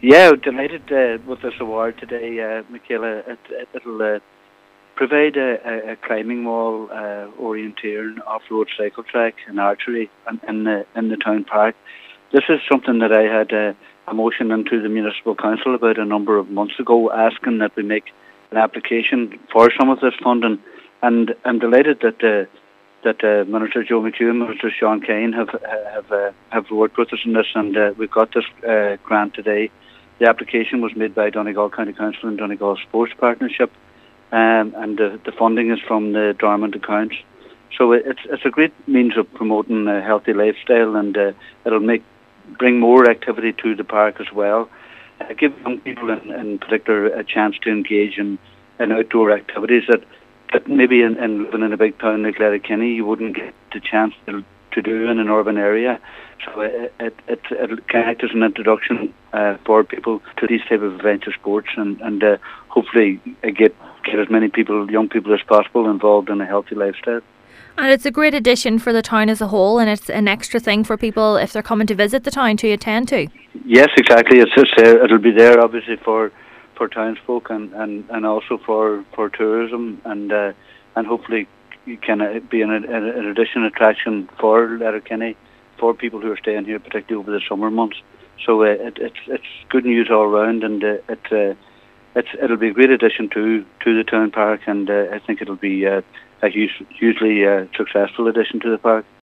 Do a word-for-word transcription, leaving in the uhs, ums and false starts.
Yeah, delighted uh, with this award today, uh, Michaela. It, it, it'll uh, provide a, a, a climbing wall, uh, orienteering, off-road cycle track, and archery in, in the in the town park. This is something that I had uh, a motion into the municipal council about a number of months ago, asking that we make an application for some of this funding, and I'm delighted that. Uh, that uh, Minister Joe McEwen, Minister Sean Kane have have uh, have worked with us on this, and uh, we've got this uh, grant today. The application was made by Donegal County Council and Donegal Sports Partnership, um, and the, the funding is from the dormant accounts. So it's it's a great means of promoting a healthy lifestyle, and uh, it'll make bring more activity to the park as well. Uh, give young people in, in particular a chance to engage in, in outdoor activities that. That maybe in, in living in a big town like Letterkenny, you wouldn't get the chance to, to do in an urban area. So it it, it it'll act as an introduction uh, for people to these type of adventure sports, and and uh, hopefully uh, get get as many people, young people as possible, involved in a healthy lifestyle. And it's a great addition for the town as a whole, and it's an extra thing for people if they're coming to visit the town to attend to. Yes, exactly. It's just there. It'll be there, obviously, for. for townsfolk and, and, and also for, for tourism, and uh, and hopefully can uh, be an, an additional attraction for Letterkenny for people who are staying here, particularly over the summer months. So uh, it, it's it's good news all round, and uh, it uh, it's it'll be a great addition to to the town park, and uh, I think it'll be uh, a huge, hugely uh, successful addition to the park.